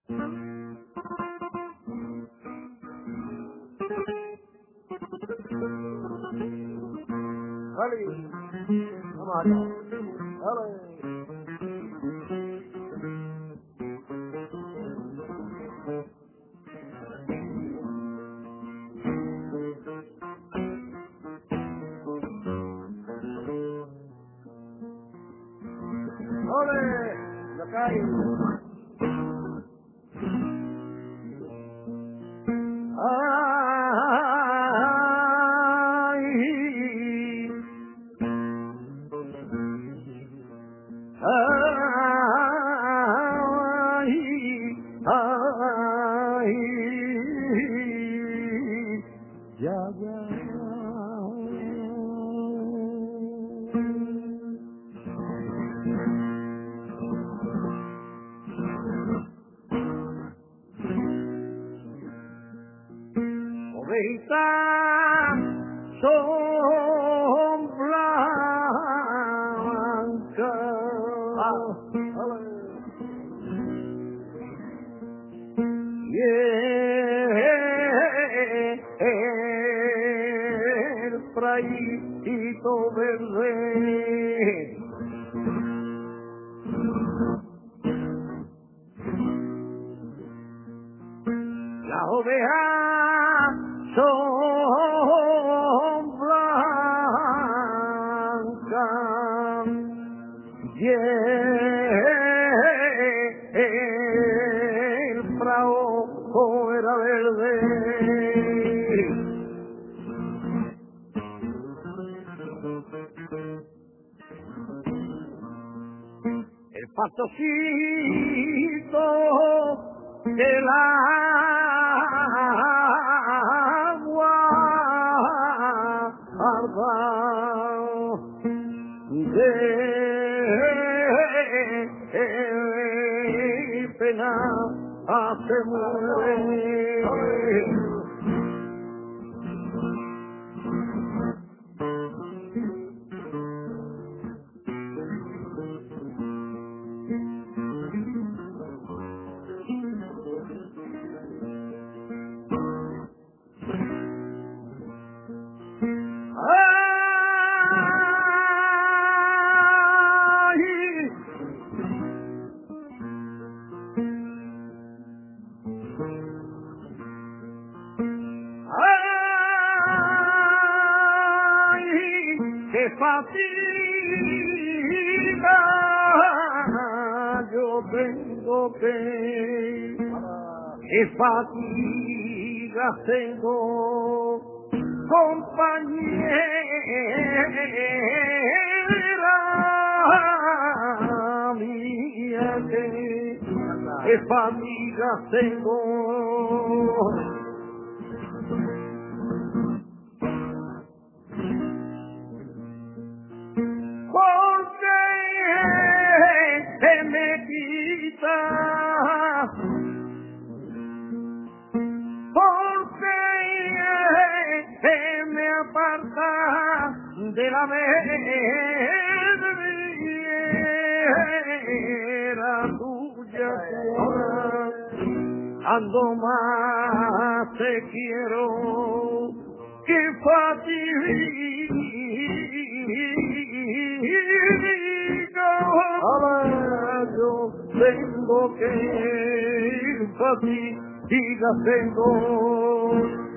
Vale, vamos allá. Vale. ¡Ole! ¡La calle! Ovejita son blancas, y el frayito verde. Las ovejas son blancas y el frauco era verde. El pastocito del agua de pena se muere. ¡Qué fatiga yo tengo qué fatiga tengo, compañera mía, qué fatiga tengo. Porque me quita, porque me aparta de la vera tuya. Ando más te quiero que fatiga. Ahora yo tengo que fatiga tengo.